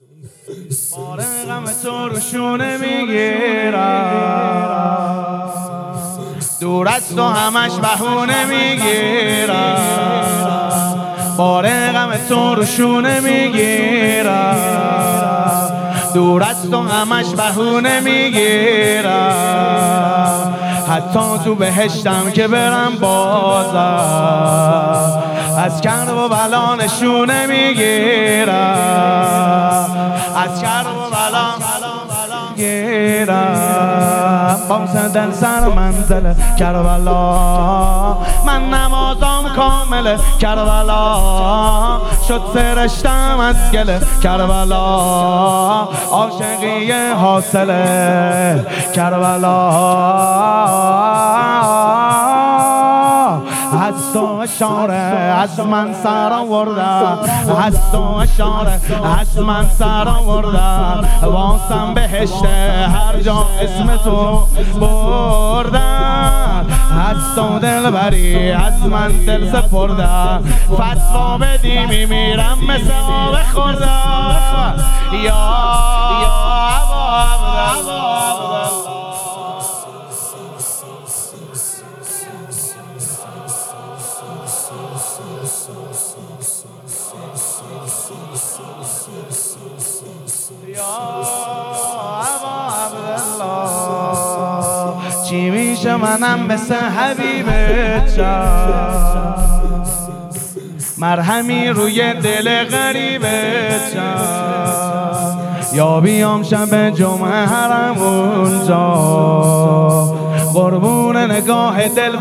بار غم تو رو شونه میگیرم، دور از تو همش بهونه میگیرم. بار غم تو رو شونه میگیرم، دور از تو همش بهونه میگیرم. حتی تو بهشتم که برم بازم از کرب و بلا نشونه میگیرم، از کرب و بلا میگیرم. باسه دل سر منزل کربلا، من نمازم کامل کربلا. شد سرشتم از گل کربلا، عاشقی حاصله کربلا. از تو اشاره از من سر آوردم، از تو اشاره از من سر آوردم. واسم بهشته هر جا اسم تو بردم. از تو دلبری از من دل سپردم، فتوا بدی میمیرم مثل آب خوردم. یا چی میشه منم مثل حبیبتم، مرهمی روی دل غریبتم. یا بیام شب جمعه حرم اونجا، قربون نگاه دل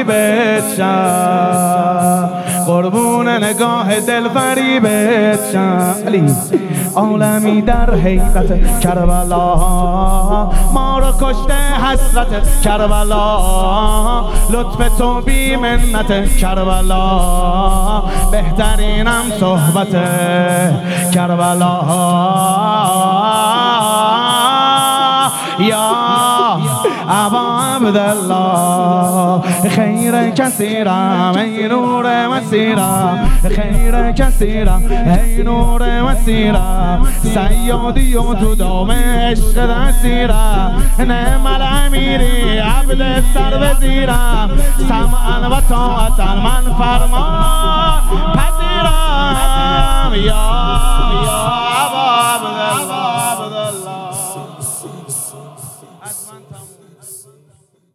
فریبتم، قربون نگاه دل فریبتم. عالمی در حیرت کربلا، ما رو کشته حسرت کربلا. لطف تو بی منت کربلا، بهترینم صحبت کربلا. یا ابا عبدالله خیر کثیرم ای نور مسیرم، خیر کثیرم ای نور مسیرم. سیادی و تو دام عشق دستیرم، نعم الامیری عبد سر وزیرم. سمعا و طاعتا من فرمان پذیرم. یا